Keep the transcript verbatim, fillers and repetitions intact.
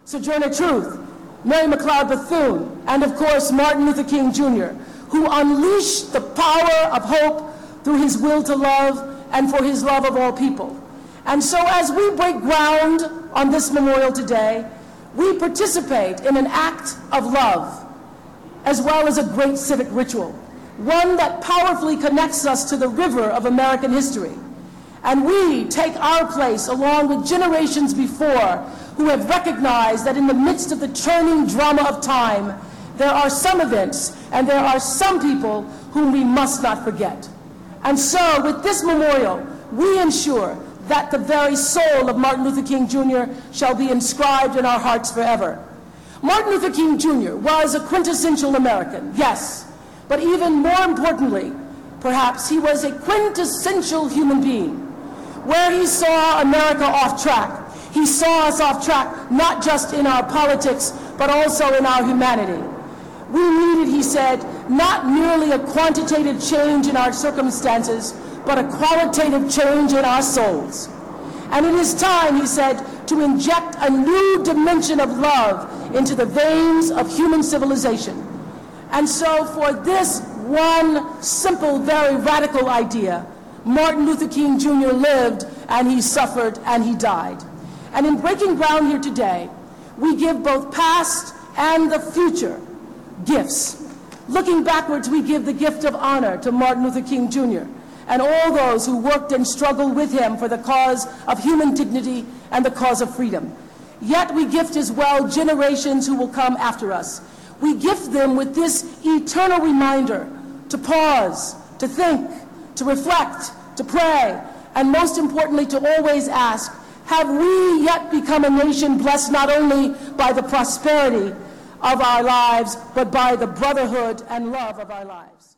Sojourner Truth, Mary McLeod Bethune, and of course Martin Luther King Junior, who unleashed the power of hope through his will to love and for his love of all people. And so as we break ground on this memorial today, we participate in an act of love, as well as a great civic ritual, one that powerfully connects us to the river of American history. And we take our place along with generations before who have recognized that in the midst of the churning drama of time, there are some events and there are some people whom we must not forget. And so with this memorial, we ensure that the very soul of Martin Luther King Junior shall be inscribed in our hearts forever. Martin Luther King Junior was a quintessential American, yes, but even more importantly, perhaps, he was a quintessential human being. Where he saw America off track, he saw us off track not just in our politics, but also in our humanity. We needed, he said, not merely a quantitative change in our circumstances, but a qualitative change in our souls. And it is time, he said, to inject a new dimension of love into the veins of human civilization. And so for this one simple, very radical idea, Martin Luther King Junior lived, and he suffered, and he died. And in breaking ground here today, we give both past and the future gifts. Looking backwards, we give the gift of honor to Martin Luther King Junior and all those who worked and struggled with him for the cause of human dignity and the cause of freedom. Yet we gift as well generations who will come after us. We gift them with this eternal reminder to pause, to think, to reflect, to pray, and most importantly, to always ask, have we yet become a nation blessed not only by the prosperity of our lives, but by the brotherhood and love of our lives?